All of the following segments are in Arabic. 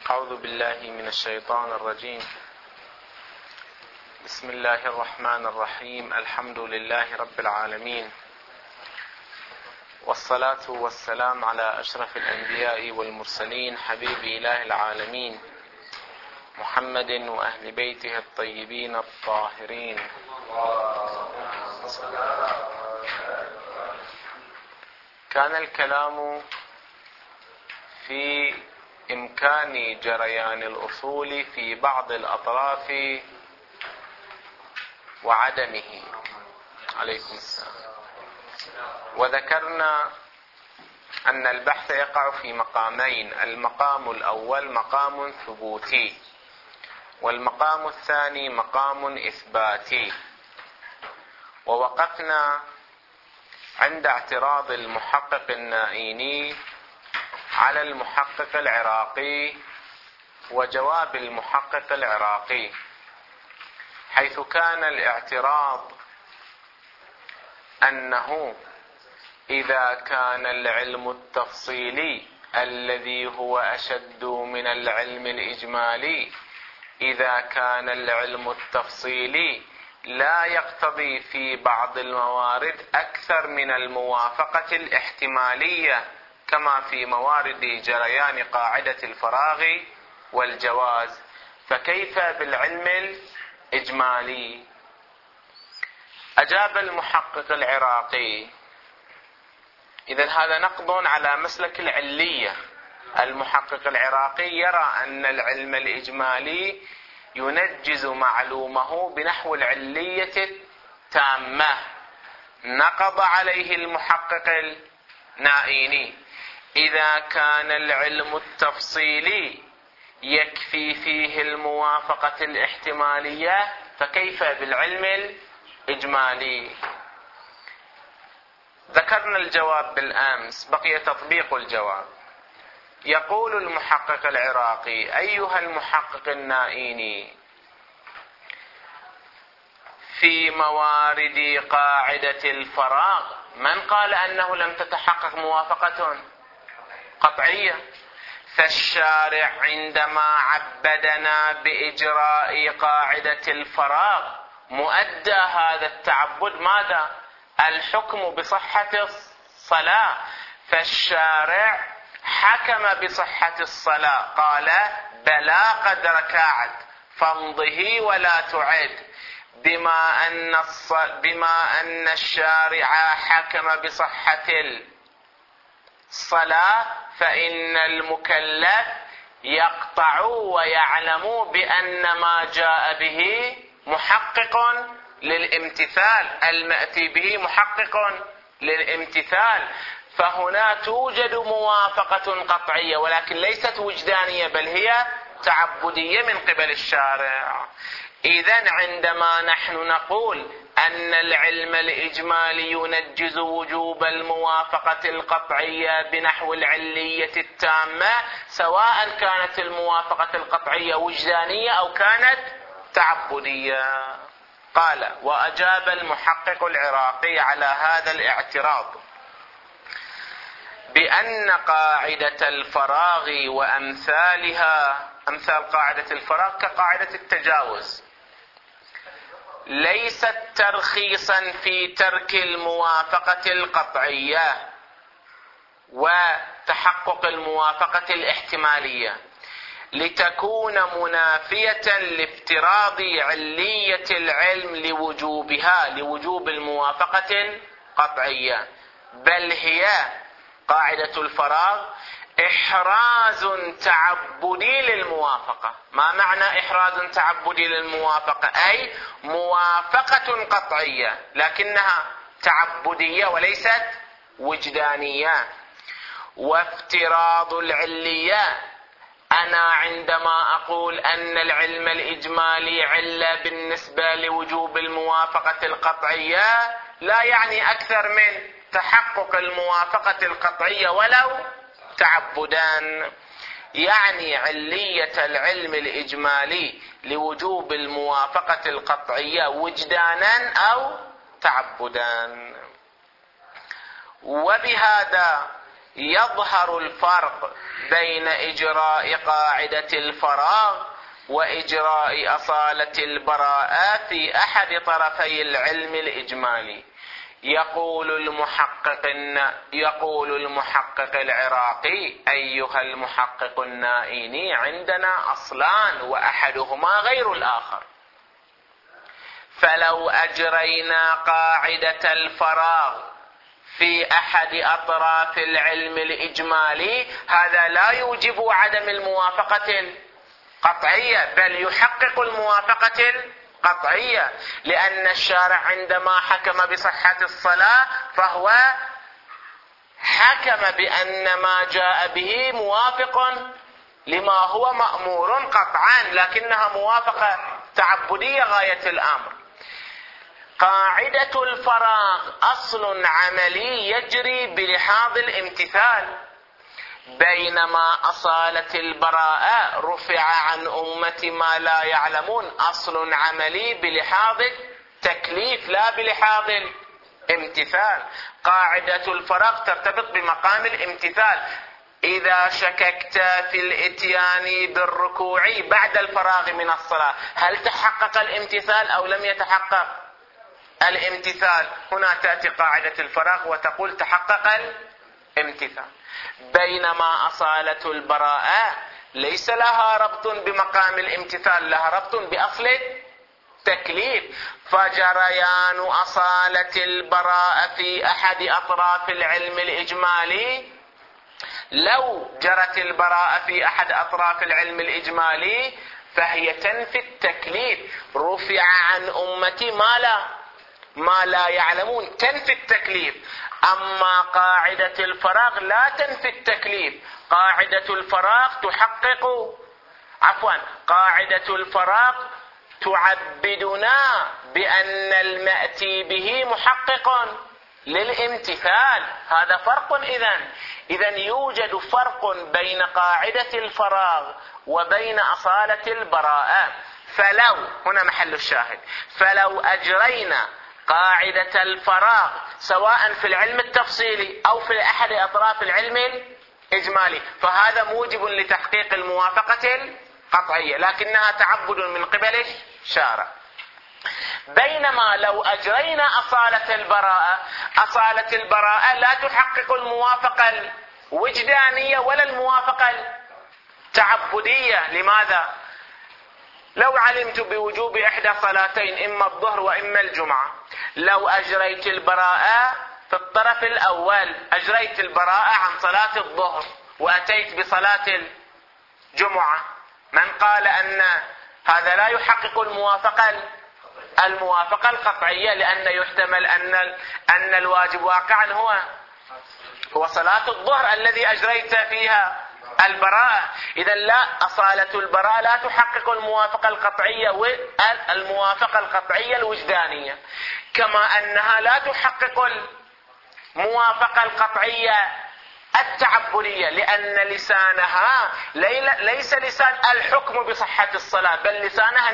أعوذ بالله من الشيطان الرجيم. بسم الله الرحمن الرحيم. الحمد لله رب العالمين، والصلاة والسلام على أشرف الأنبياء والمرسلين، حبيب إله العالمين محمد وأهل بيته الطيبين الطاهرين. كان الكلام في إمكان جريان الأصول في بعض الأطراف وعدمه. عليكم السلام. وذكرنا أن البحث يقع في مقامين: المقام الأول مقام ثبوتي، والمقام الثاني مقام إثباتي. ووقفنا عند اعتراض المحقق النائيني على المحقق العراقي وجواب المحقق العراقي، حيث كان الاعتراض أنه إذا كان العلم التفصيلي الذي هو أشد من العلم الإجمالي، إذا كان العلم التفصيلي لا يقتضي في بعض الموارد أكثر من الموافقة الاحتمالية كما في موارد جريان قاعدة الفراغ والجواز، فكيف بالعلم الإجمالي؟ أجاب المحقق العراقي: إذن هذا نقض على مسلك العلية. المحقق العراقي يرى أن العلم الإجمالي ينجز معلومه بنحو العلية التامة. نقض عليه المحقق النائيني: إذا كان العلم التفصيلي يكفي فيه الموافقة الاحتمالية، فكيف بالعلم الإجمالي؟ ذكرنا الجواب بالأمس، بقي تطبيق الجواب. يقول المحقق العراقي: أيها المحقق النائيني، في موارد قاعدة الفراغ من قال أنه لم تتحقق موافقة قطعية؟ فالشارع عندما عبدنا بإجراء قاعدة الفراغ مؤدى هذا التعبد ماذا؟ الحكم بصحة الصلاة. فالشارع حكم بصحة الصلاة، قال: بلا قد ركعت فامضه ولا تعد. بما أن الشارع حكم بصحة الصلاة، فإن المكلف يقطع ويعلم بأن ما جاء به محقق للامتثال، المأتي به محقق للامتثال. فهنا توجد موافقة قطعية، ولكن ليست وجدانية، بل هي تعبدية من قبل الشارع. إذن عندما نحن نقول أن العلم الإجمالي ينجز وجوب الموافقة القطعية بنحو العلية التامة، سواء كانت الموافقة القطعية وجدانية أو كانت تعبدية. قال: وأجاب المحقق العراقي على هذا الاعتراض بأن قاعدة الفراغ وأمثالها، أمثال قاعدة الفراغ كقاعدة التجاوز، ليست ترخيصا في ترك الموافقة القطعية وتحقق الموافقة الاحتمالية، لتكون منافية لافتراض علية العلم لوجوبها، لوجوب الموافقة القطعية، بل هي قاعدة الفراغ إحراز تعبدي للموافقة. ما معنى إحراز تعبدي للموافقة؟ أي موافقة قطعية لكنها تعبدية وليست وجدانية. وافتراض العلية، أنا عندما أقول أن العلم الإجمالي علة بالنسبة لوجوب الموافقة القطعية، لا يعني أكثر من تحقق الموافقة القطعية ولو تعبدان، يعني علية العلم الإجمالي لوجوب الموافقة القطعية وجدانا أو تعبدان. وبهذا يظهر الفرق بين إجراء قاعدة الفراغ وإجراء أصالة البراءة في أحد طرفي العلم الإجمالي. يقول المحقق العراقي: أيها المحقق النائيني، عندنا أصلان وأحدهما غير الآخر، فلو أجرينا قاعدة الفراغ في أحد أطراف العلم الإجمالي هذا لا يوجب عدم الموافقة القطعية، بل يحقق الموافقة القطعية، لأن الشارع عندما حكم بصحة الصلاة فهو حكم بأن ما جاء به موافق لما هو مأمور قطعا، لكنها موافقة تعبدية غاية الأمر. قاعدة الفراغ أصل عملي يجري بلحاظ الامتثال، بينما أصالة البراءة رفع عن أمة ما لا يعلمون أصل عملي بلحاظ التكليف لا بلحاظ الامتثال. قاعدة الفراغ ترتبط بمقام الامتثال. إذا شككت في الإتيان بالركوع بعد الفراغ من الصلاة هل تحقق الامتثال أو لم يتحقق الامتثال؟ هنا تأتي قاعدة الفراغ وتقول تحقق الامتثال. بينما أصالة البراءة ليس لها ربط بمقام الامتثال، لها ربط بأصل التكليف، فجريان أصالة البراءة في أحد أطراف العلم الإجمالي، لو جرت البراءة في أحد أطراف العلم الإجمالي فهي تنفي التكليف، رفع عن أمتي ما لا يعلمون، تنفي التكليف. أما قاعدة الفراغ لا تنفي التكليف، قاعدة الفراغ قاعدة الفراغ تعبدنا بأن المأتي به محقق للامتثال. هذا فرق. إذن يوجد فرق بين قاعدة الفراغ وبين أصالة البراءة. هنا محل الشاهد، فلو أجرينا قاعدة الفراغ سواء في العلم التفصيلي أو في أحد أطراف العلم الإجمالي فهذا موجب لتحقيق الموافقة القطعية، لكنها تعبد من قبل الشارع. بينما لو أجرينا أصالة البراءة لا تحقق الموافقة الوجدانية ولا الموافقة التعبدية. لماذا؟ لو علمت بوجوب إحدى صلاتين إما الظهر وإما الجمعة، لو أجريت البراءة في الطرف الأول، أجريت البراءة عن صلاة الظهر وأتيت بصلاة الجمعة، من قال أن هذا لا يحقق الموافقة القطعية؟ لأن يحتمل أن الواجب واقعا هو صلاة الظهر الذي أجريت فيها البراءة. إذا لا، أصالة البراءة لا تحقق الموافقة القطعية والموافقة القطعية الوجدانية، كما أنها لا تحقق الموافقة القطعية التعبدية، لأن لسانها ليس لسان الحكم بصحة الصلاة، بل لسانها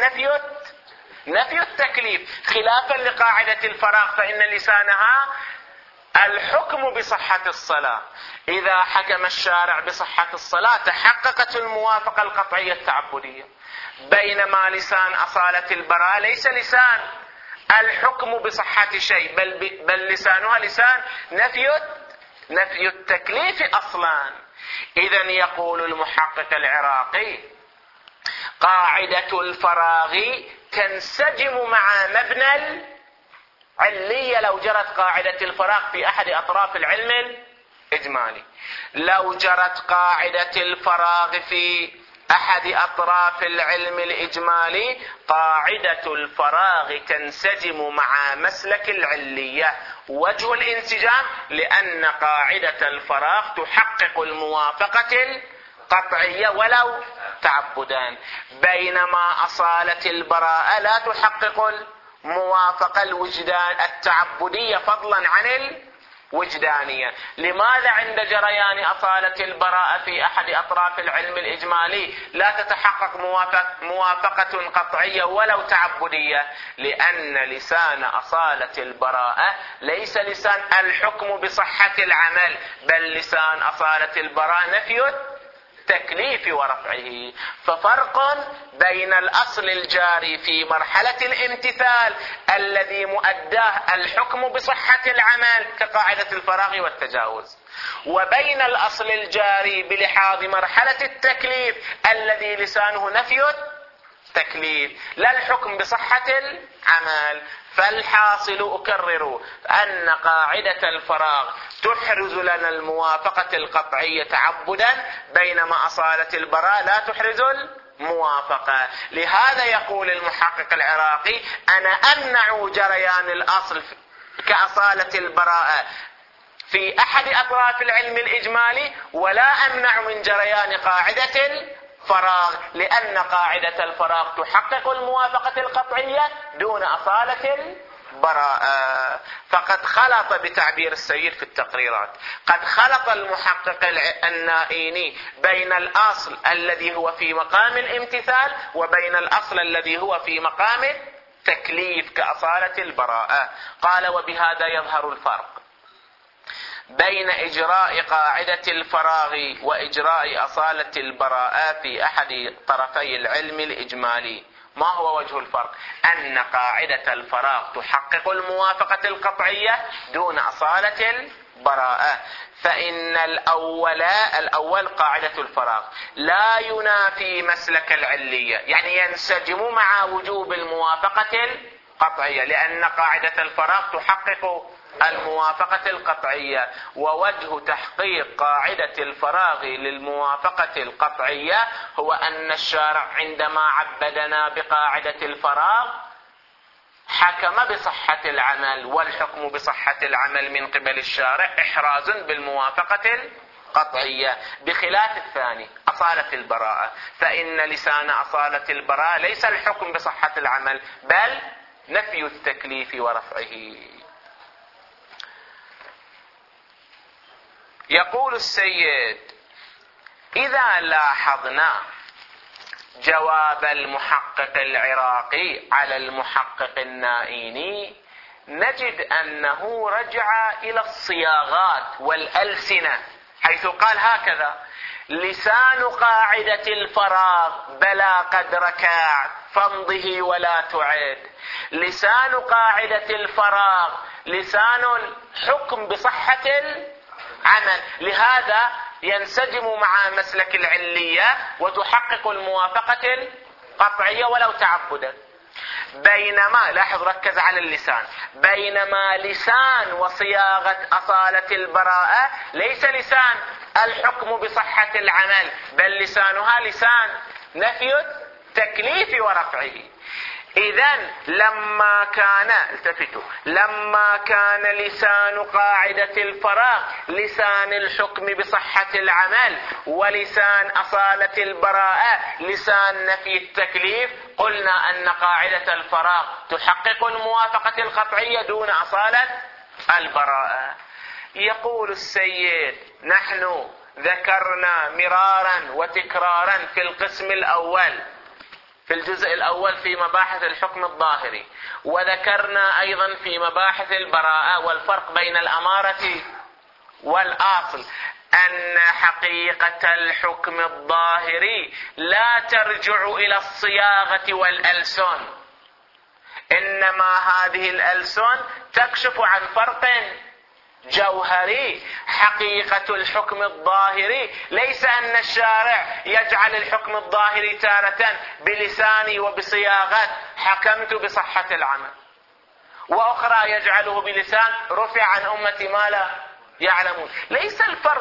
نفي التكليف، خلافا لقاعدة الفراغ فإن لسانها الحكم بصحة الصلاة. إذا حكم الشارع بصحة الصلاة تحققت الموافقة القطعية التعبدية، بينما لسان أصالة البراءة ليس لسان الحكم بصحة شيء، بل لسانها لسان نفي التكليف أصلا. إذن يقول المحقق العراقي: قاعدة الفراغ تنسجم مع مبنى العلية لو جرت قاعدة الفراغ في أحد أطراف العلم الإجمالي. لو جرت قاعدة الفراغ في أحد أطراف العلم الإجمالي قاعدة الفراغ تنسجم مع مسلك العلية. وجه الانسجام لأن قاعدة الفراغ تحقق الموافقة القطعية ولو تعبدان، بينما أصالة البراءة لا تحقق الموافقة الوجدان التعبدية فضلا عن وجدانية. لماذا عند جريان أصالة البراءة في أحد أطراف العلم الإجمالي لا تتحقق موافقة قطعية ولو تعبدية؟ لأن لسان أصالة البراءة ليس لسان الحكم بصحة العمل، بل لسان أصالة البراءة نفي التكليف ورفعه. ففرق بين الأصل الجاري في مرحلة الامتثال الذي مؤداه الحكم بصحة العمل كقاعدة الفراغ والتجاوز، وبين الأصل الجاري بلحاظ مرحلة التكليف الذي لسانه نفي التكليف لا الحكم بصحة العمل. فالحاصل أكرر أن قاعدة الفراغ تحرز لنا الموافقة القطعية تعبدا، بينما أصالة البراءة لا تحرز الموافقة. لهذا يقول المحقق العراقي: أنا أمنع جريان الأصل كأصالة البراءة في أحد أطراف العلم الإجمالي، ولا أمنع من جريان قاعدة الفراغ، لأن قاعدة الفراغ تحقق الموافقة القطعية دون أصالة البراءة. فقد خلط بتعبير السيد في التقريرات، قد خلط المحقق النائيني بين الأصل الذي هو في مقام الامتثال وبين الأصل الذي هو في مقام التكليف كأصالة البراءة. قال: وبهذا يظهر الفرق بين إجراء قاعدة الفراغ وإجراء أصالة البراءة في أحد طرفي العلم الإجمالي. ما هو وجه الفرق؟ أن قاعدة الفراغ تحقق الموافقة القطعية دون أصالة البراءة، فإن الأول قاعدة الفراغ لا ينافي مسلك العلية، يعني ينسجم مع وجوب الموافقة القطعية، لأن قاعدة الفراغ تحقق الموافقة القطعية. ووجه تحقيق قاعدة الفراغ للموافقة القطعية هو أن الشارع عندما عبدنا بقاعدة الفراغ حكم بصحة العمل، والحكم بصحة العمل من قبل الشارع إحراز بالموافقة القطعية، بخلاف الثاني أصالة البراءة، فإن لسان أصالة البراءة ليس الحكم بصحة العمل بل نفي التكليف ورفعه. يقول السيد: إذا لاحظنا جواب المحقق العراقي على المحقق النائيني نجد أنه رجع إلى الصياغات والألسنة، حيث قال هكذا: لسان قاعدة الفراغ بلا قد ركعت فامضه ولا تعد. لسان قاعدة الفراغ لسان الحكم بصحة العمل، لهذا ينسجم مع مسلك العلية وتحقق الموافقة القطعية ولو تعبدا. بينما لاحظ ركز على اللسان، بينما لسان وصياغة أصالة البراءة ليس لسان الحكم بصحة العمل بل لسانها لسان نفي التكليف ورفعه. إذن لما كان لسان قاعدة الفراغ لسان الحكم بصحة العمل ولسان أصالة البراءة لسان نفي التكليف، قلنا أن قاعدة الفراغ تحقق الموافقة القطعية دون أصالة البراءة. يقول السيد: نحن ذكرنا مرارا وتكرارا في القسم الأول في الجزء الأول في مباحث الحكم الظاهري، وذكرنا أيضا في مباحث البراءة والفرق بين الأمارة والأصل أن حقيقة الحكم الظاهري لا ترجع إلى الصياغة والألسن، إنما هذه الألسن تكشف عن فرق جوهري. حقيقة الحكم الظاهري ليس أن الشارع يجعل الحكم الظاهري تارة بلساني وبصياغة حكمت بصحة العمل، وأخرى يجعله بلسان رفع عن أمتي ما لا يعلمون. ليس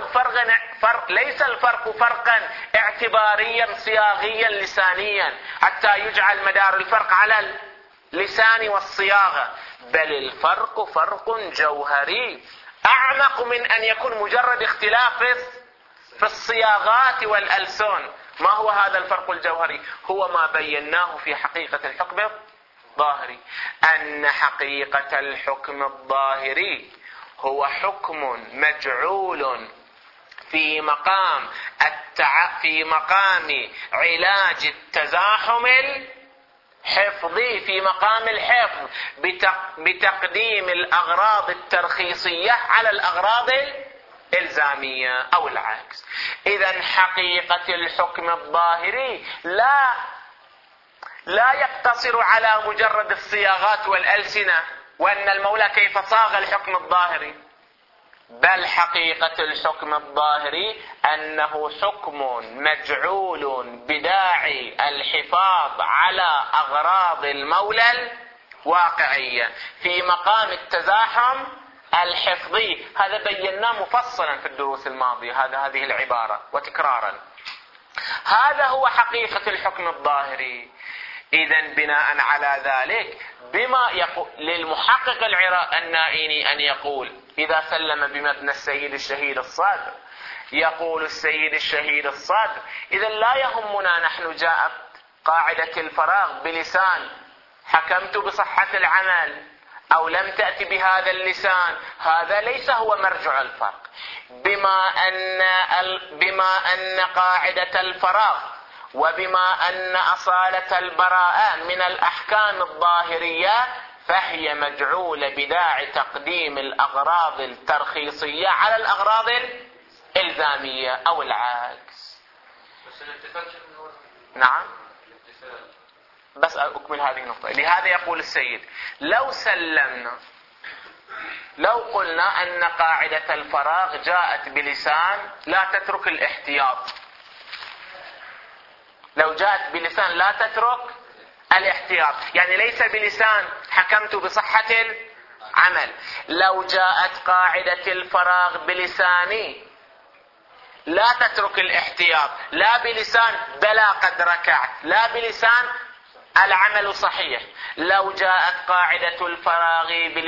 الفرق فرقا اعتباريا صياغيا لسانيا حتى يجعل مدار الفرق على اللسان والصياغة، بل الفرق فرق جوهري أعمق من أن يكون مجرد اختلاف في الصياغات والألسن. ما هو هذا الفرق الجوهري؟ هو ما بيناه في حقيقة الحكم الظاهري، أن حقيقة الحكم الظاهري هو حكم مجعول في مقام علاج التزاحم الحفظي، في مقام الحفظ بتقديم الأغراض الترخيصية على الأغراض الإلزامية أو العكس. إذن حقيقة الحكم الظاهري لا يقتصر على مجرد الصياغات والألسنة وأن المولى كيف صاغ الحكم الظاهري، بل حقيقة الحكم الظاهري أنه حكم مجعول بداعي الحفاظ على أغراض المولى الواقعية في مقام التزاحم الحفظي. هذا بيناه مفصلا في الدروس الماضية، هذه العبارة وتكرارا. هذا هو حقيقة الحكم الظاهري. إذن بناء على ذلك بما يقول للمحقق النائيني أن يقول إذا سلم بمبنى السيد الشهيد الصادر، يقول السيد الشهيد الصادر إذا لا يهمنا نحن جاءت قاعدة الفراغ بلسان حكمت بصحة العمل أو لم تأتي بهذا اللسان، هذا ليس هو مرجع الفرق. بما أن قاعدة الفراغ وبما أن أصالة البراءة من الأحكام الظاهرية فهي مجعولة بداعي تقديم الأغراض الترخيصية على الأغراض الإلزامية أو العكس. نعم، بس أكمل هذه النقطة. لهذا يقول السيد لو سلمنا، لو قلنا أن قاعدة الفراغ جاءت بلسان لا تترك الاحتياط، لو جاءت بلسان لا تترك الاحتياط، يعني ليس بلسان حكمت بصحة العمل، لو جاءت قاعدة الفراغ بلساني لا تترك الاحتياط، لا بلسان بلا قد ركعت، لا بلسان العمل صحيح، لو جاءت قاعدة الفراغ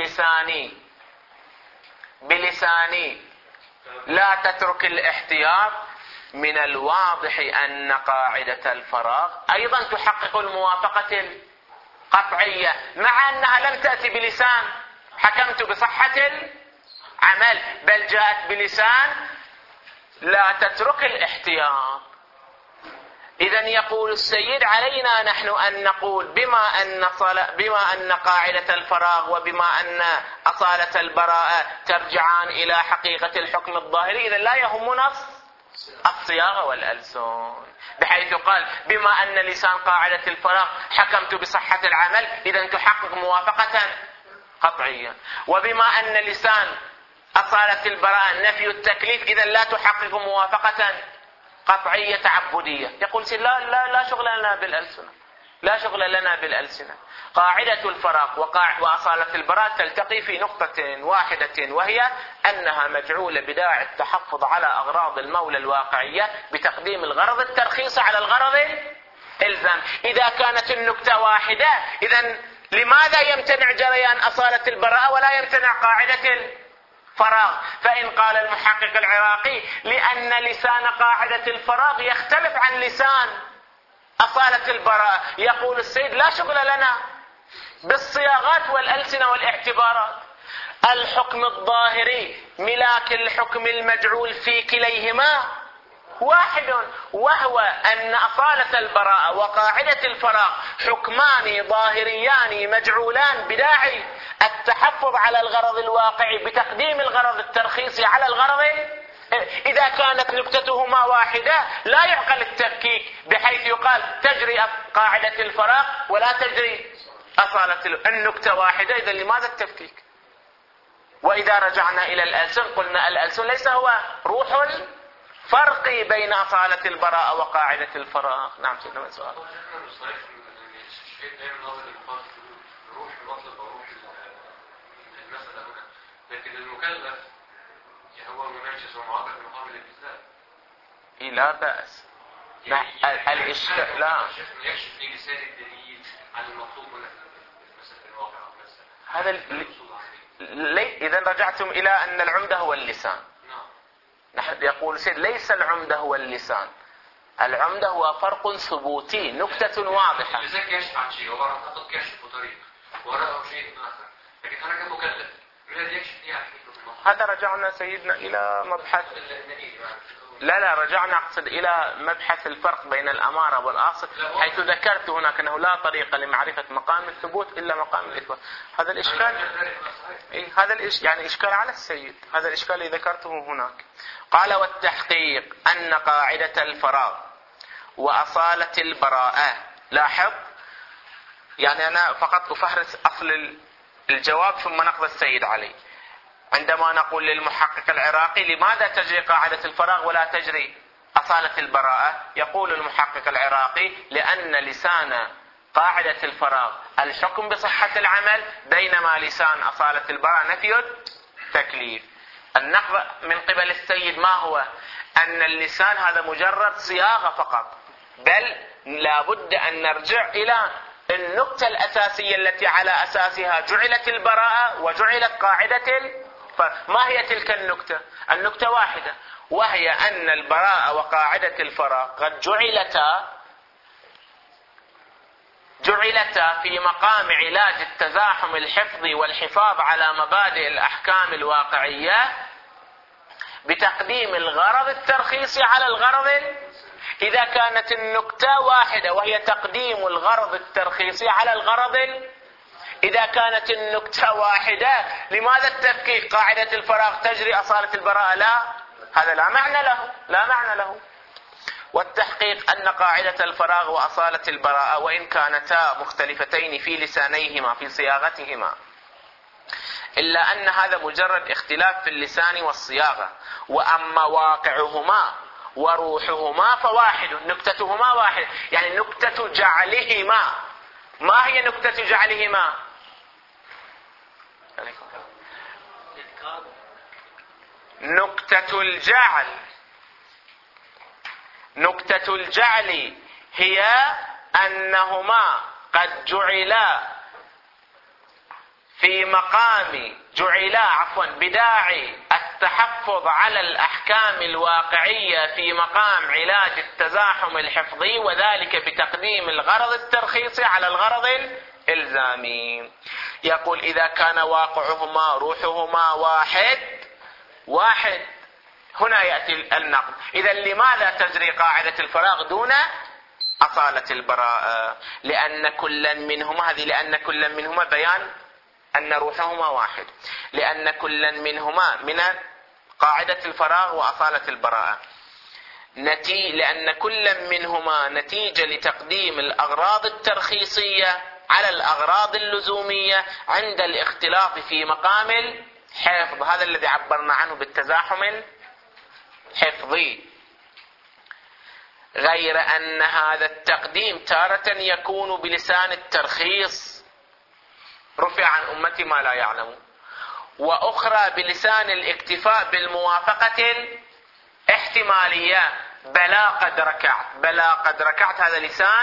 بلساني لا تترك الاحتياط، من الواضح أن قاعدة الفراغ أيضا تحقق الموافقة القطعية مع أنها لم تأتي بلسان حكمت بصحة العمل، بل جاءت بلسان لا تترك الاحتياط. إذن يقول السيد علينا نحن أن نقول بما أن قاعدة الفراغ وبما أن أصالة البراءة ترجعان إلى حقيقة الحكم الظاهري، إذن لا يهمنا الصياغة والألسن، بحيث قال بما أن لسان قاعدة الفراغ حكمت بصحة العمل إذن تحقق موافقة قطعية، وبما أن لسان أصالة البراءة نفي التكليف إذن لا تحقق موافقة قطعية تعبدية. يقول لا شغل لنا بالألسنة، لا شغل لنا بالألسنة. قاعدة الفراغ وأصالة البراءة تلتقي في نقطة واحدة، وهي أنها مجعولة بداعي التحفظ على أغراض المولى الواقعية بتقديم الغرض الترخيص على الغرض الإلزام. إذا كانت النقطة واحدة إذن لماذا يمتنع جريان أصالة البراءة ولا يمتنع قاعدة الفراغ؟ فإن قال المحقق العراقي لأن لسان قاعدة الفراغ يختلف عن لسان أصالة البراءة، يقول السيد لا شغل لنا بالصياغات والألسنة والاعتبارات. الحكم الظاهري ملاك الحكم المجعول في كليهما واحد، وهو أن أصالة البراءة وقاعدة الفراغ حكمان ظاهريان مجعولان بداعي التحفظ على الغرض الواقعي بتقديم الغرض الترخيصي على الغرض. إذا كانت نقطتهما واحدة لا يعقل التفكيك، بحيث يقال تجري قاعدة الفراغ ولا تجري أصالة النقطة واحدة، إذا لماذا التفكيك؟ وإذا رجعنا إلى الألسن قلنا الألسن ليس هو روح الفرق بين أصالة البراءة وقاعدة الفراغ. نعم سيدنا من سؤال. لكن المكلف هو مناجز ومعاقب مقام الابتداء. لا بأس. الإشكال لا يكشف لي لسان الدليل عن المطلوب من المسألة الواقع هذا إذا رجعتم إلى أن العمدة هو اللسان. نحن يقول سيد ليس العمدة هو اللسان، العمدة هو فرق ثبوتي، نكتة واضحة. لذلك يشفع عن شيء وبعد فقط كشف بطريق وراءه شيء آخر، لكن أنا كمكلف من الذي يكشف لي عن حقيقة هذا رجعنا سيدنا إلى مبحث، لا رجعنا أقصد إلى مبحث الفرق بين الأمارة والآصل، حيث ذكرت هناك أنه لا طريقة لمعرفة مقام الثبوت إلا مقام الإثبات. هذا الإشكال يعني إشكال على السيد، هذا الإشكال اللي ذكرته هناك. قال: والتحقيق أن قاعدة الفراغ وأصالة البراءة. لاحظ، يعني أنا فقط أفهرس أصل الجواب ثم نقض السيد عليه. عندما نقول للمحقق العراقي: لماذا تجري قاعدة الفراغ ولا تجري أصالة البراءة؟ يقول المحقق العراقي: لأن لسان قاعدة الفراغ الحكم بصحة العمل، بينما لسان أصالة البراءة نفي التكليف. النقض من قبل السيد ما هو؟ أن اللسان هذا مجرد صياغة فقط، بل لابد أن نرجع إلى النقطة الأساسية التي على أساسها جعلت البراءة وجعلت قاعدة الفراغ. ما هي تلك النكتة؟ النكتة واحدة، وهي أن البراءة وقاعدة الفراغ قد جعلتا في مقام علاج التزاحم الحفظي والحفاظ على مبادئ الأحكام الواقعية بتقديم الغرض الترخيصي على الغرض. إذا كانت النكتة واحدة وهي تقديم الغرض الترخيصي على الغرض، إذا كانت النكتة واحدة لماذا التفكيك؟ قاعدة الفراغ تجري أصالة البراءة، لا، هذا لا معنى له. والتحقيق أن قاعدة الفراغ وأصالة البراءة وإن كانتا مختلفتين في لسانيهما في صياغتهما، إلا أن هذا مجرد اختلاف في اللسان والصياغة، وأما واقعهما وروحهما فواحد، نكتتهما واحد. يعني نكتة جعلهما، ما هي نكتة جعلهما؟ نكتة الجعل هي أنهما قد جعلا في مقام بداعي التحفظ على الأحكام الواقعية في مقام علاج التزاحم الحفظي، وذلك بتقديم الغرض الترخيصي على الغرض الإلزامي. يقول: إذا كان واقعهما روحهما واحد هنا يأتي النقد. إذا لماذا تجري قاعدة الفراغ دون أصالة البراءة؟ لأن كل منهما بيان أن روحهما واحد، لأن كل منهما من قاعدة الفراغ وأصالة البراءة، لأن كل منهما نتيجة لتقديم الأغراض الترخيصية على الأغراض اللزومية عند الاختلاط في مقام الحفظ. هذا الذي عبرنا عنه بالتزاحم الحفظي. غير أن هذا التقديم تارة يكون بلسان الترخيص رفع عن أمتي ما لا يعلم، وأخرى بلسان الاكتفاء بالموافقة الاحتمالية. بلا قد ركعت هذا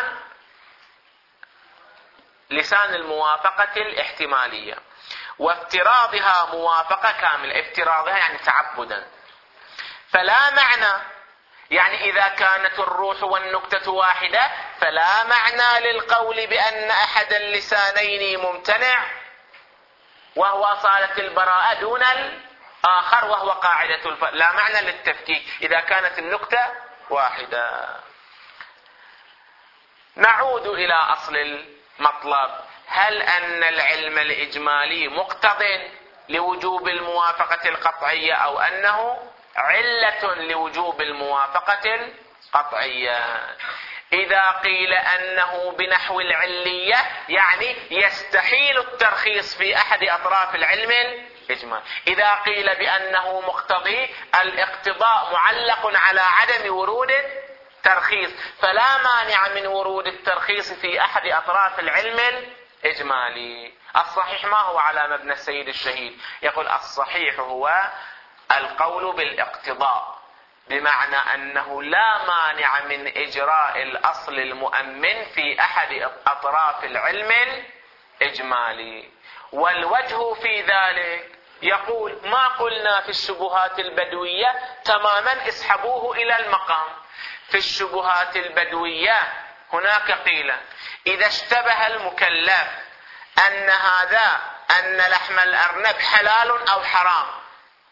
لسان الموافقة الاحتمالية، وافتراضها موافقة كاملة. افتراضها يعني تعبدا. فلا معنى، يعني إذا كانت الروح والنكتة واحدة فلا معنى للقول بأن أحد اللسانين ممتنع وهو أصالة البراءة دون الآخر وهو قاعدة لا معنى للتفكيك إذا كانت النكتة واحدة. نعود إلى أصل المطلب: هل أن العلم الإجمالي مقتض لوجوب الموافقة القطعية أو أنه علة لوجوب الموافقة القطعية؟ إذا قيل أنه بنحو العلية يعني يستحيل الترخيص في أحد أطراف العلم الإجمالي. إذا قيل بأنه مقتضي، الاقتضاء معلق على عدم ورود الترخيص، فلا مانع من ورود الترخيص في أحد أطراف العلم الإجمالي. الصحيح ما هو على مبنى السيد الشهيد؟ يقول: الصحيح هو القول بالاقتضاء، بمعنى أنه لا مانع من إجراء الأصل المؤمن في أحد أطراف العلم الإجمالي. والوجه في ذلك يقول: ما قلنا في الشبهات البدوية تماما اسحبوه إلى المقام. في الشبهات البدوية هناك قيل: إذا اشتبه المكلف أن لحم الأرنب حلال أو حرام،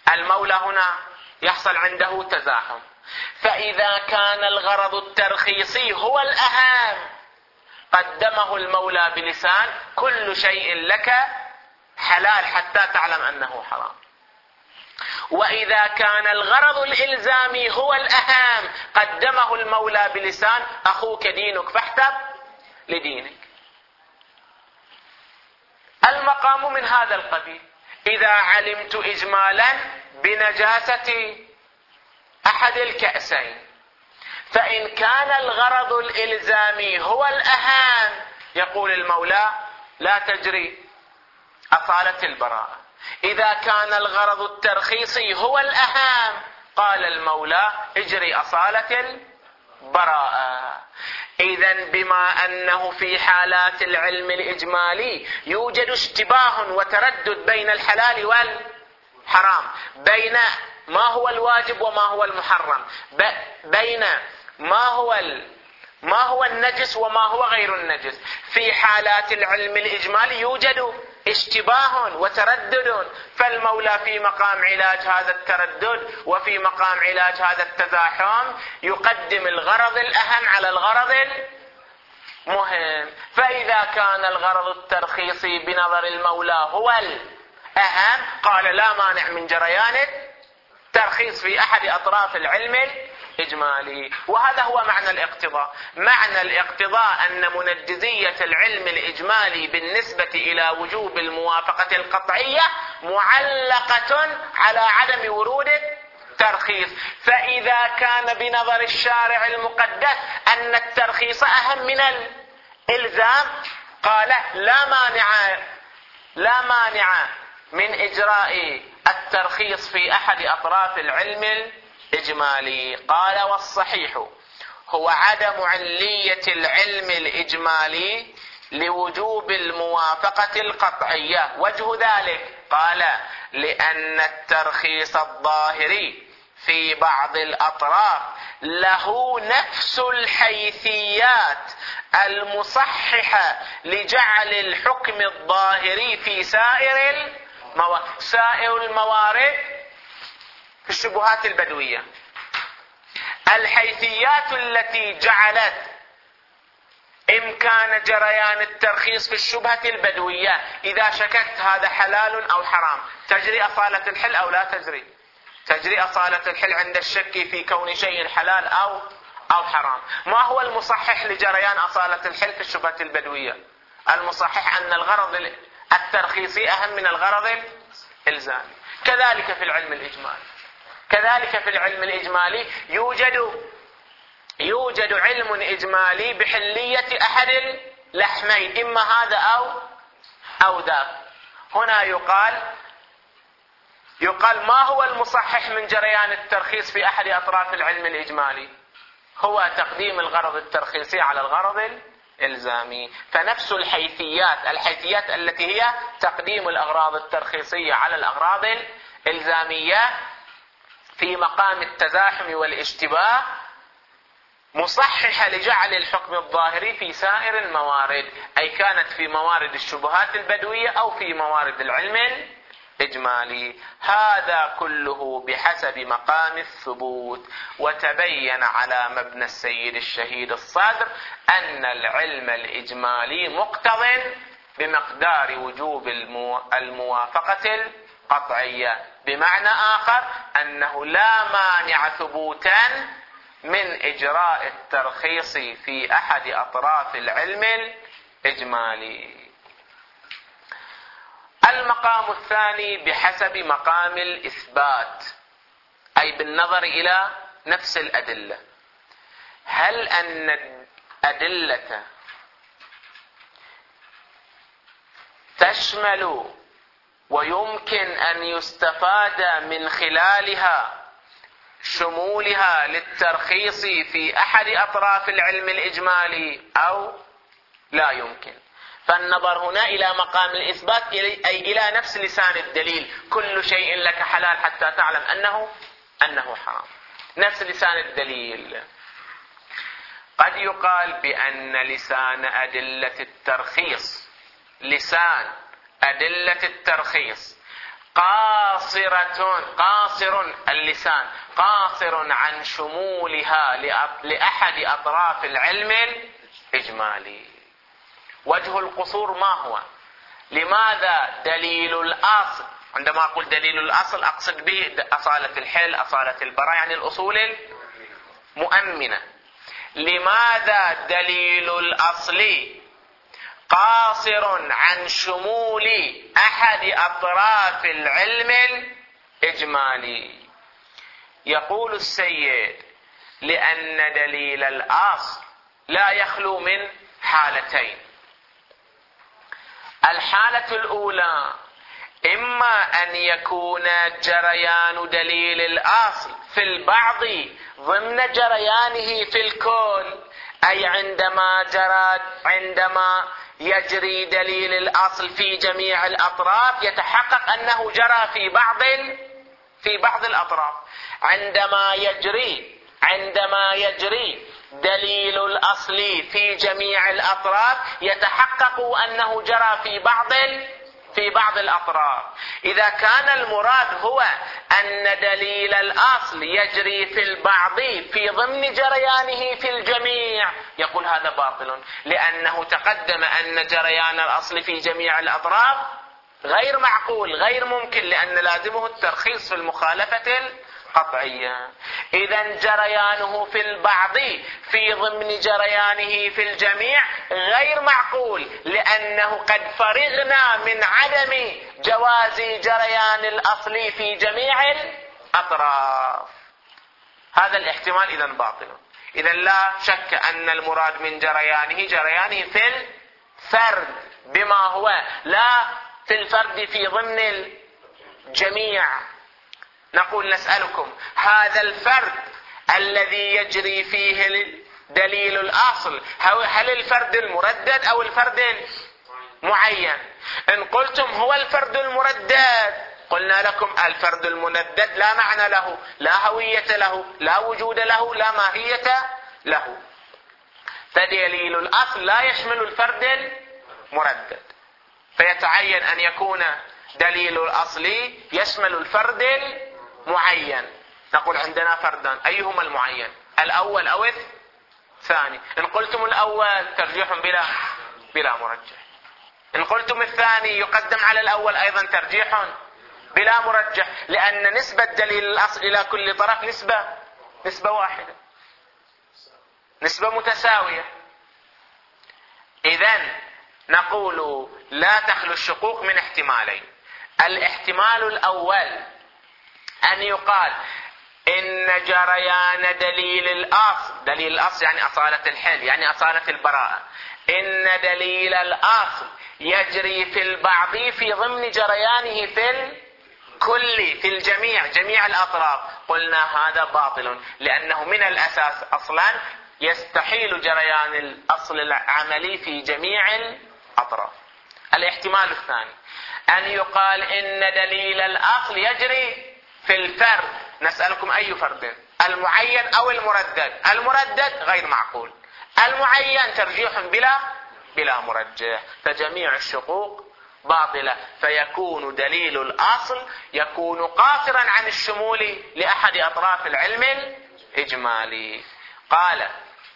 المولى هنا يحصل عنده تزاحم. فإذا كان الغرض الترخيصي هو الأهم قدمه المولى بلسان كل شيء لك حلال حتى تعلم أنه حرام. وإذا كان الغرض الإلزامي هو الأهم قدمه المولى بلسان أخوك دينك فاحتب لدينك. المقام من هذا القبيل: إذا علمت إجمالا بنجاسة أحد الكأسين، فإن كان الغرض الإلزامي هو الأهم يقول المولى لا تجري أصالة البراءة. إذا كان الغرض الترخيصي هو الأهم قال المولى اجري أصالة البراءة. إذن بما أنه في حالات العلم الإجمالي يوجد اشتباه وتردد بين الحلال والحرام، بين ما هو الواجب وما هو المحرم، بين ما هو النجس وما هو غير النجس. في حالات العلم الإجمالي يوجد اشتباه وتردد، فالمولى في مقام علاج هذا التردد وفي مقام علاج هذا التزاحم يقدم الغرض الأهم على الغرض المهم. فإذا كان الغرض الترخيصي بنظر المولى هو الأهم قال لا مانع من جريان الترخيص في أحد أطراف العلم الإجمالي. وهذا هو معنى الاقتضاء. معنى الاقتضاء أن منجزية العلم الإجمالي بالنسبة إلى وجوب الموافقة القطعية معلقة على عدم ورود الترخيص. فإذا كان بنظر الشارع المقدس أن الترخيص أهم من الإلزام قال لا مانع من إجراء الترخيص في أحد أطراف العلم الإجمالي. قال والصحيح هو عدم علية العلم الإجمالي لوجوب الموافقة القطعية. وجه ذلك قال لأن الترخيص الظاهري في بعض الأطراف له نفس الحيثيات المصححة لجعل الحكم الظاهري في سائر الموارد في الشبهات البدوية. الحيثيات التي جعلت إمكان جريان الترخيص في الشبهة البدوية، إذا شككت هذا حلال أو حرام تجري أصالة الحل أو لا تجري أصالة الحل عند الشك في كون شيء حلال أو حرام. ما هو المصحح لجريان أصالة الحل في الشبهة البدوية؟ المصحح أن الغرض الترخيصي أهم من الغرض الإلزامي. كذلك في العلم الإجمالي يوجد علم إجمالي بحلية أحد اللحمين، إما هذا أو ذاك. هنا يقال ما هو المصحح من جريان الترخيص في أحد أطراف العلم الإجمالي؟ هو تقديم الغرض الترخيصي على الغرض الإلزامي. فنفس الحيثيات التي هي تقديم الأغراض الترخيصية على الأغراض الإلزامية في مقام التزاحم والاشتباه مصححة لجعل الحكم الظاهري في سائر الموارد، أي كانت في موارد الشبهات البدوية أو في موارد العلم الإجمالي. هذا كله بحسب مقام الثبوت. وتبين على مبنى السيد الشهيد الصدر أن العلم الإجمالي مقتض بمقدار وجوب الموافقة القطعية، بمعنى آخر أنه لا مانع ثبوتا من إجراء الترخيص في أحد أطراف العلم الإجمالي. المقام الثاني بحسب مقام الإثبات، أي بالنظر إلى نفس الأدلة. هل أن الأدلة تشمل ويمكن أن يستفاد من خلالها شمولها للترخيص في أحد أطراف العلم الإجمالي أو لا يمكن؟ فالنظر هنا إلى مقام الإثبات، أي إلى نفس لسان الدليل. كل شيء لك حلال حتى تعلم أنه حرام، نفس لسان الدليل. قد يقال بأن لسان أدلة الترخيص قاصر اللسان قاصر عن شمولها لأحد أطراف العلم الإجمالي. وجه القصور ما هو؟ لماذا دليل الأصل، عندما أقول دليل الأصل أقصد به أصالة الحل أصالة البراء، يعني الأصول المؤمنة. لماذا دليل الأصل قاصر عن شمول أحد أطراف العلم الإجمالي؟ يقول السيد: لأن دليل الأصل لا يخلو من حالتين. الحالة الأولى إما أن يكون جريان دليل الأصل في البعض ضمن جريانه في الكل، أي عندما يجري دليل الأصل في جميع الأطراف يتحقق أنه جرى في بعض الأطراف. عندما يجري دليل الأصل في جميع الأطراف يتحقق أنه جرى في بعض الأطراف. إذا كان المراد هو أن دليل الأصل يجري في البعض في ضمن جريانه في الجميع، يقول هذا باطل، لأنه تقدم أن جريان الأصل في جميع الأطراف غير معقول غير ممكن، لأن لازمه الترخيص في المخالفة القطعية. إذن جريانه في البعض في ضمن جريانه في الجميع غير معقول، لأنه قد فرغنا من عدم جواز جريان الأصل في جميع الأطراف. هذا الاحتمال إذن باطل. إذن لا شك أن المراد من جريانه في الفرد بما هو، لا في الفرد في ضمن الجميع. نقول نسألكم: هذا الفرد الذي يجري فيه دليل الأصل هل الفرد المردد أو الفرد المعين؟ إن قلتم هو الفرد المردد قلنا لكم الفرد المندد لا معنى له، لا هوية له، لا وجود له، لا ماهية له، فدليل الأصل لا يشمل الفرد المردد، فيتعين أن يكون دليل الأصل يشمل الفرد المعين. نقول عندنا فردان، أيهما المعين، الأول أو الثاني؟ إن قلتم الأول ترجيح بلا مرجح، إن قلتم الثاني يقدم على الأول أيضا ترجيح بلا مرجح، لأن نسبة دليل الأصل إلى كل طرف نسبة واحدة، نسبة متساوية. إذن نقول لا تخلو الشقوق من احتمالين. الاحتمال الأول أن يقال إن جريان دليل الأصل يعني أصالة الحل، يعني أصالة البراءة، إن دليل الأصل يجري في البعض في ضمن جريانه في الكل في جميع الأطراف. قلنا هذا باطل، لأنه من الأساس أصلا يستحيل جريان الأصل العملي في جميع الأطراف. الاحتمال الثاني أن يقال إن دليل الأصل يجري في الفرد. نسألكم أي فرد، المعين أو المردد؟ المردد غير معقول، المعين ترجيح بلا مرجح، فجميع الشقوق باطلة، فيكون دليل الأصل يكون قاصرا عن الشمول لأحد أطراف العلم الإجمالي. قال: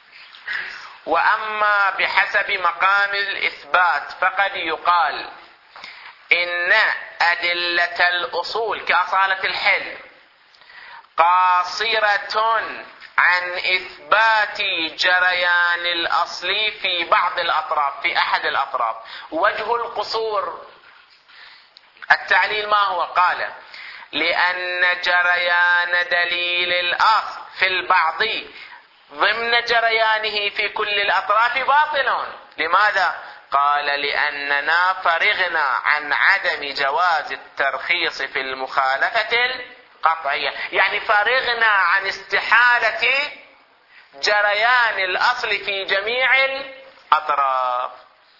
وأما بحسب مقام الإثبات فقد يقال إن أدلة الأصول كأصالة الحل قاصرة عن إثبات جريان الأصل في بعض الأطراف في أحد الأطراف. وجه القصور التعليل ما هو؟ قال: لأن جريان دليل الأصل في البعض ضمن جريانه في كل الأطراف باطل. لماذا؟ قال: لأننا فرغنا عن عدم جواز الترخيص في المخالفة القطعية، يعني فرغنا عن استحالة جريان الأصل في جميع الأطراف.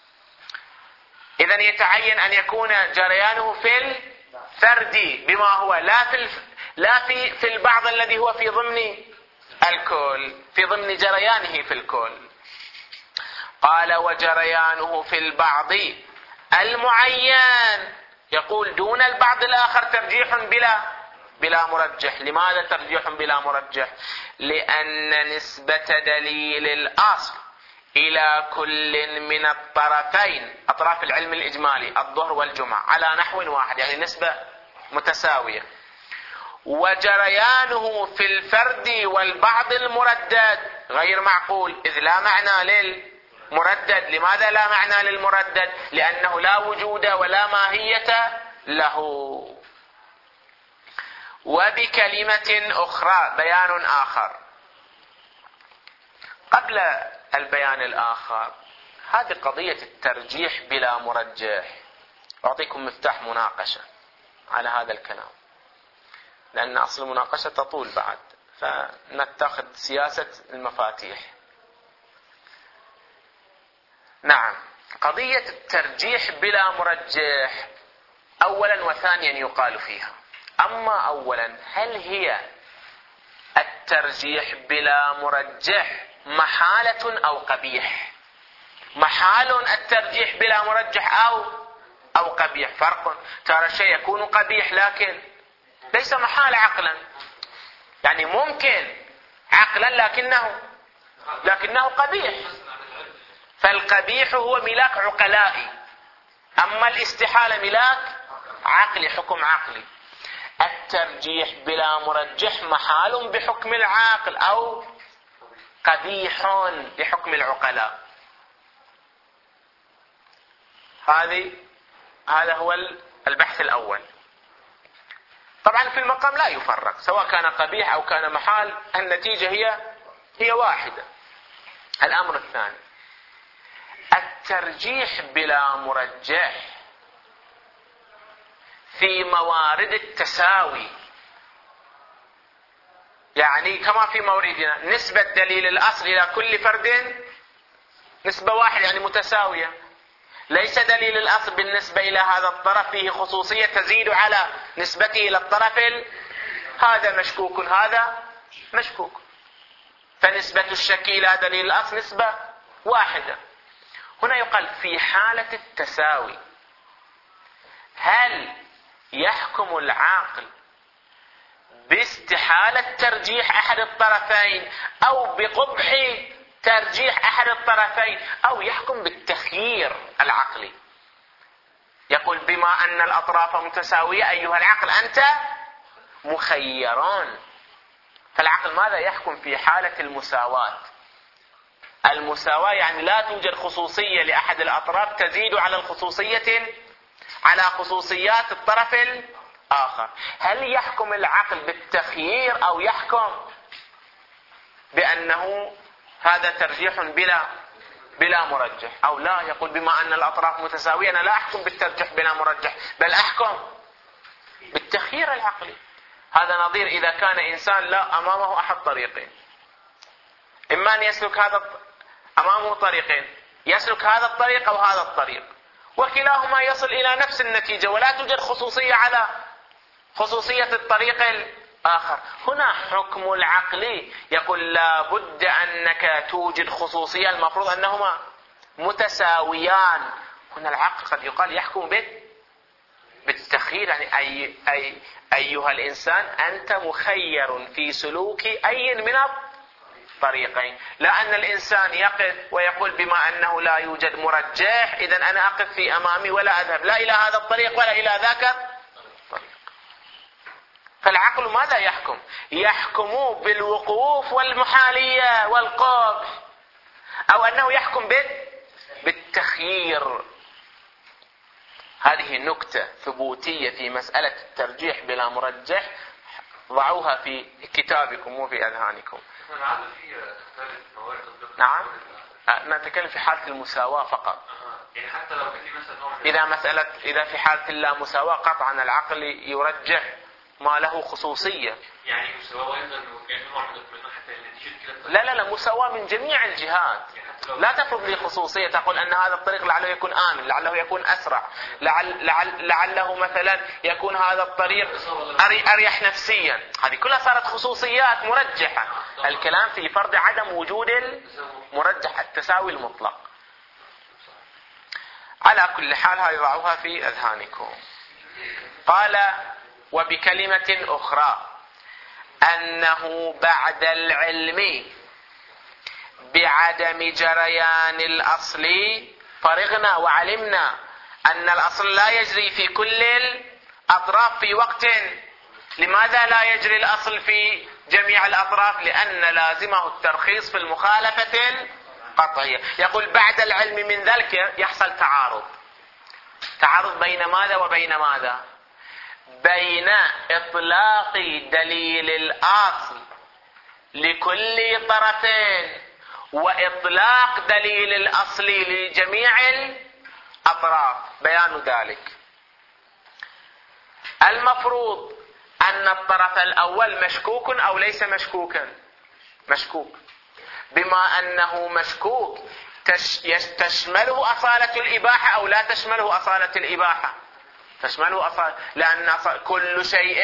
إذن يتعين أن يكون جريانه في الفرد بما هو، لا في البعض الذي هو في ضمن الكل، في ضمن جريانه في الكل. قال: وجريانه في البعض المعين يقول دون البعض الآخر ترجيح بلا مرجح. لماذا ترجيح بلا مرجح؟ لأن نسبة دليل الأصل إلى كل من الطرفين، أطراف العلم الإجمالي الظهر والجمعة، على نحو واحد، يعني نسبة متساوية، وجريانه في الفرد والبعض المردد غير معقول، إذ لا معنى للمردد. لماذا لا معنى للمردد؟ لأنه لا وجود ولا ماهية له. وبكلمة أخرى، بيان آخر قبل البيان الآخر، هذه قضية الترجيح بلا مرجح. أعطيكم مفتاح مناقشة على هذا الكلام، لأن أصل المناقشة تطول بعد، فنتخذ سياسة المفاتيح. نعم، قضية الترجيح بلا مرجح أولا وثانيا يقال فيها. أما أولا، هل هي الترجيح بلا مرجح محالة أو قبيح؟ محال الترجيح بلا مرجح أو قبيح، فرق. ترى الشيء يكون قبيح لكن ليس محال عقلا، يعني ممكن عقلا لكنه قبيح. فالقبيح هو ملاك عقلائي، أما الاستحالة ملاك عقلي، حكم عقلي. الترجيح بلا مرجح محال بحكم العاقل أو قبيح بحكم العقلاء. هذا هو البحث الأول. طبعا في المقام لا يفرق، سواء كان قبيح أو كان محال، النتيجة هي واحدة. الأمر الثاني، الترجيح بلا مرجح في موارد التساوي، يعني كما في موردنا نسبة دليل الأصل إلى كل فرد نسبة واحدة، يعني متساوية. ليس دليل الأصل بالنسبة إلى هذا الطرف فيه خصوصية تزيد على نسبته إلى الطرف هذا مشكوك، هذا مشكوك، فنسبة الشك إلى دليل الأصل نسبة واحدة. هنا يقال في حالة التساوي، هل يحكم العاقل باستحالة ترجيح أحد الطرفين أو بقبح ترجيح أحد الطرفين، أو يحكم بالتخيير العقلي؟ يقول بما أن الأطراف متساوية أيها العقل أنت مخيران. فالعقل ماذا يحكم في حالة المساواة؟ المساواة يعني لا توجد خصوصية لأحد الأطراف تزيد على خصوصيات الطرف الآخر. هل يحكم العقل بالتخيير أو يحكم بأنه هذا ترجيح بلا مرجح؟ أو لا، يقول بما أن الأطراف متساوية أنا لا أحكم بالترجيح بلا مرجح، بل أحكم بالتخيير العقلي. هذا نظير إذا كان إنسان لا أمامه أحد طريقين، إما أن يسلك أمامه طريقين، يسلك هذا الطريق أو هذا الطريق، وكلاهما يصل إلى نفس النتيجة ولا توجد خصوصية على خصوصية الطريق الآخر. هنا حكم العقلي يقول لا بد أنك توجد خصوصية، المفروض أنهما متساويان. هنا العقل قد يقال يحكم بالتخيير، يعني أيها الإنسان أنت مخير في سلوك أي من الطريقين. لا أن الإنسان يقف ويقول بما أنه لا يوجد مرجح إذن أنا أقف في أمامي ولا أذهب لا إلى هذا الطريق ولا إلى ذاك الطريق. فالعقل ماذا يحكم؟ يحكم بالوقوف والمحالية والقبح، أو أنه يحكم بالتخيير. هذه نكتة ثبوتية في مسألة الترجيح بلا مرجح، ضعوها في كتابكم وفي أذهانكم. نعم، نتكلم في حالة المساواة فقط. يعني حتى لو كان إذا في حالة اللا مساواة قطعا العقل يرجح ما له خصوصية. يعني مساواة أيضا من حتى النتيجة كده. لا مساواة من جميع الجهات. لا تفرض لي خصوصية تقول أن هذا الطريق لعله يكون آمن، لعله يكون أسرع، لعله مثلا يكون هذا الطريق أريح نفسيا. هذه كلها صارت خصوصيات مرجحة. الكلام في فرض عدم وجود المرجح، التساوي المطلق. على كل حال هذه ضعوها في أذهانكم. قال وبكلمة أخرى أنه بعد العلم بعدم جريان الأصل فرغنا وعلمنا أن الأصل لا يجري في كل الأطراف في وقت. لماذا لا يجري الأصل في جميع الأطراف؟ لأن لازمه الترخيص في المخالفة القطعية. يقول بعد العلم من ذلك يحصل تعارض بين ماذا وبين ماذا؟ بين إطلاق دليل الأصل لكل طرفين وإطلاق دليل الأصل لجميع الأطراف. بيان ذلك المفروض أن الطرف الأول مشكوك أو ليس مشكوكا؟ مشكوك. بما أنه مشكوك تشمله أصالة الإباحة أو لا تشمله أصالة الإباحة؟ تشمله أصالة، لأن كل شيء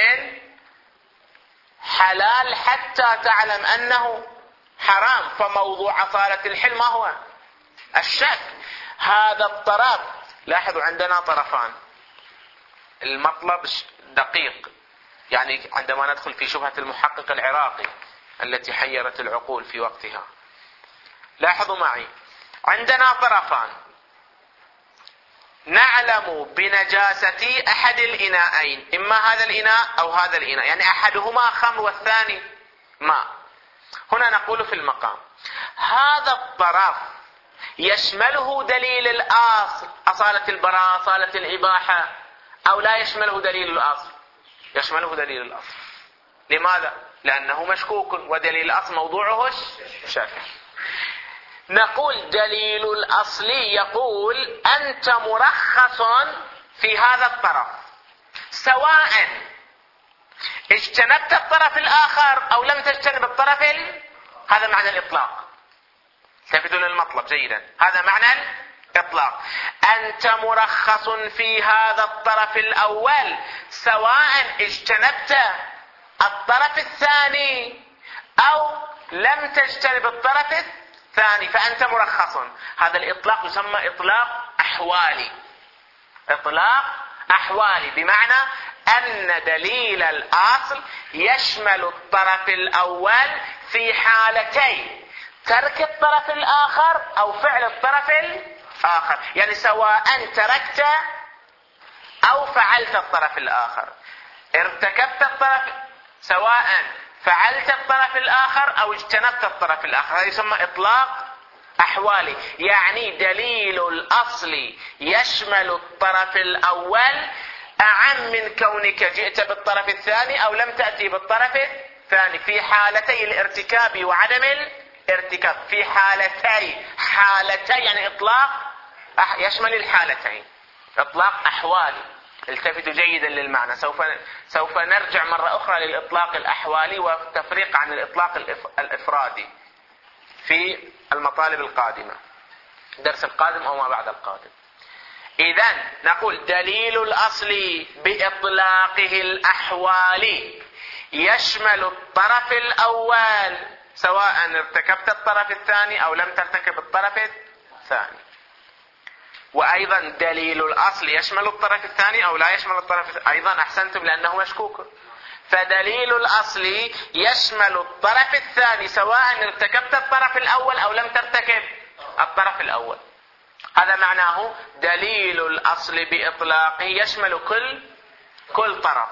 حلال حتى تعلم أنه حرام. فموضوع أصالة الحل ما هو؟ الشك. هذا الطرف، لاحظوا عندنا طرفان، المطلب دقيق، يعني عندما ندخل في شبهة المحقق العراقي التي حيرت العقول في وقتها. لاحظوا معي، عندنا طرفان نعلم بنجاسة أحد الإناءين، إما هذا الإناء أو هذا الإناء، يعني أحدهما خمر والثاني ماء. هنا نقول في المقام هذا الطرف يشمله دليل الأصل أصالة البراءة أصالة الإباحة أو لا يشمله دليل الأصل؟ يشمله دليل الأصل. لماذا؟ لأنه مشكوك ودليل الأصل موضوعه الشك. نقول دليل الأصل يقول أنت مرخص في هذا الطرف سواء اجتنبت الطرف الآخر أو لم تجتنب الطرف هذا معنى الإطلاق. التفتوا للمطلب جيدا، هذا معنى الإطلاق. أنت مرخص في هذا الطرف الأول سواء اجتنبت الطرف الثاني أو لم تجتنب الطرف الثاني، فأنت مرخص. هذا الإطلاق يسمى إطلاق أحوالي. إطلاق أحوالي بمعنى أن دليل الأصل يشمل الطرف الأول في حالتي ترك الطرف الآخر أو فعل الطرف الآخر، يعني سواء تركت أو فعلت الطرف الآخر، ارتكبت الطرف، سواء فعلت الطرف الآخر أو اجتنبت الطرف الآخر. هذا يسمى إطلاق أحوالي، يعني دليل الأصل يشمل الطرف الأول أعم من كونك جئت بالطرف الثاني أو لم تأتي بالطرف الثاني في حالتي الارتكاب وعدم الارتكاب. في حالتي يعني إطلاق يشمل الحالتين، إطلاق أحوالي. التفتوا جيدا للمعنى. سوف نرجع مرة أخرى للإطلاق الأحوالي والتفريق عن الإطلاق الإفرادي في المطالب القادمة، الدرس القادم أو ما بعد القادم. إذن نقول دليل الأصل بإطلاقه الأحوالي يشمل الطرف الأول سواء ارتكبت الطرف الثاني أو لم ترتكب الطرف الثاني. وأيضا دليل الأصل يشمل الطرف الثاني أو لا يشمل الطرف أيضا أحسنتم لأنه مشكوك. فدليل الأصل يشمل الطرف الثاني سواء ارتكبت الطرف الأول أو لم ترتكب الطرف الأول. هذا معناه دليل الأصل بإطلاقه يشمل كل طرف.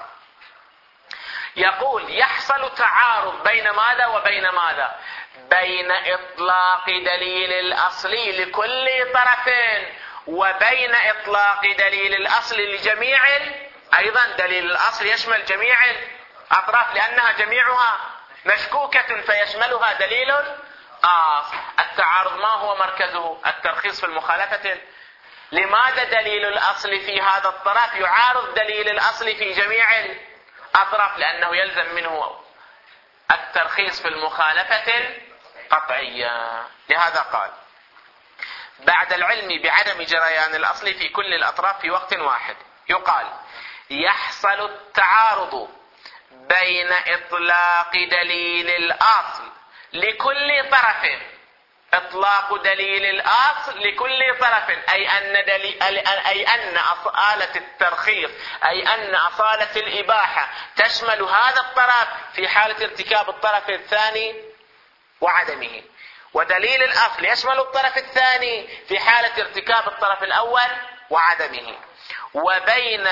يقول يحصل تعارض بين ماذا وبين ماذا؟ بين إطلاق دليل الأصل لكل طرف وبين إطلاق دليل الأصل لجميع. أيضا دليل الأصل يشمل جميع الأطراف لأنها جميعها مشكوكة فيشملها دليل الأصل. التعارض ما هو مركزه؟ الترخيص في المخالفة. لماذا دليل الأصل في هذا الطرف يعارض دليل الأصل في جميع الأطراف؟ لأنه يلزم منه الترخيص في المخالفة القطعية. لهذا قال بعد العلم بعدم جريان الأصل في كل الأطراف في وقت واحد يقال يحصل التعارض بين إطلاق دليل الأصل لكل طرف إطلاق دليل الأصل لكل طرف، أي أن أصالة الترخيص، أي أن أصالة الإباحة تشمل هذا الطرف في حالة ارتكاب الطرف الثاني وعدمه، ودليل الأصل يشمل الطرف الثاني في حالة ارتكاب الطرف الأول وعدمه. وبين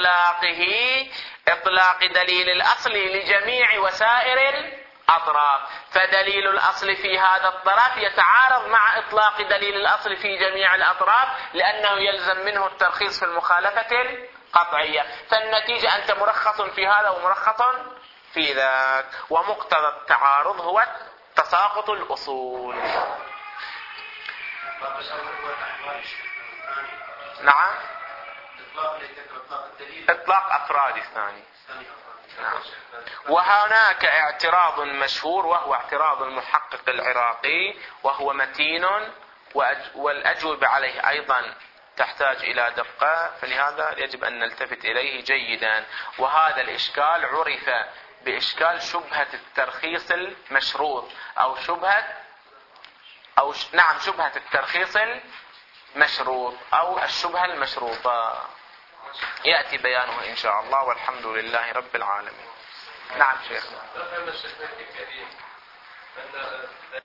إطلاق دليل الأصل لجميع وسائر الأطراف، فدليل الأصل في هذا الطرف يتعارض مع إطلاق دليل الأصل في جميع الأطراف، لأنه يلزم منه الترخيص في المخالفة القطعية. فالنتيجة أنت مرخص في هذا ومرخص في ذاك، ومقتضى التعارض هو تساقط الأصول. نعم، إطلاق أفراد ثاني. نعم. وهناك اعتراض مشهور وهو اعتراض المحقق العراقي، وهو متين، والأجوبة عليه أيضا تحتاج إلى دقة، فلهذا يجب أن نلتفت إليه جيدا. وهذا الإشكال عرف بإشكال شبهة الترخيص المشروط، أو شبهة الترخيص المشروط، أو الشبهة المشروطة، يأتي بيانه إن شاء الله، والحمد لله رب العالمين. نعم شيخنا.